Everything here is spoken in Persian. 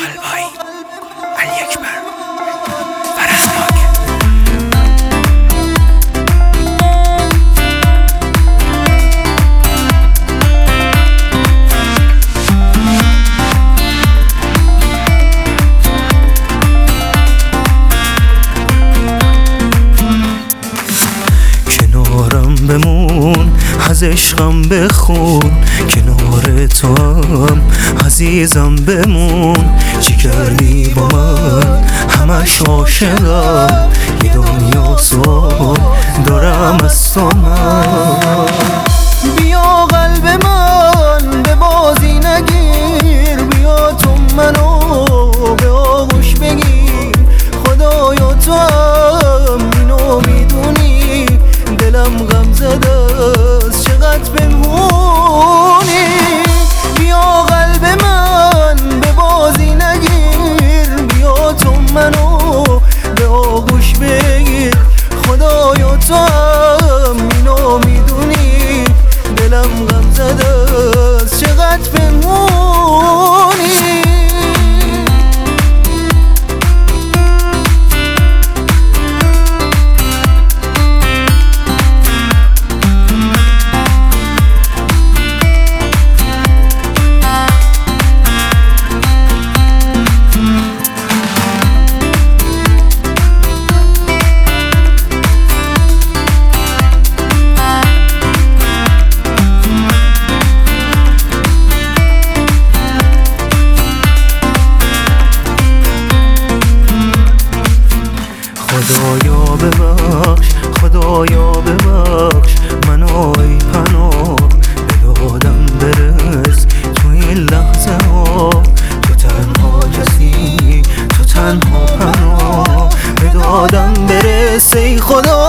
قلبایی علی اکبر فرزناک. کنارم بمون، از عشقم بخون، کنار تو هم عزیزم بمون. چی کردی با من؟ همش عاشقم، یه دنیا سوال دارم از تو من. بیا قلب من به بازی نگیر، بیا تو منو به آغوش بگیر. خدایا تو هم اینو میدونی، دلم غم زده است چقدر پنهونی. بیا قلب من به بازی نگیر، بیا تو منو به آغوش بگیر. خدایا تو هم اینو میدونی، دلم غم زده است چقدر پنهونی. خدایا ببخش، خدایا ببخش منو ای پناه، به دادم برس تو این لحظه ها. تو تنها کسی، تو تنها پناه، به دادم برس ای خدا.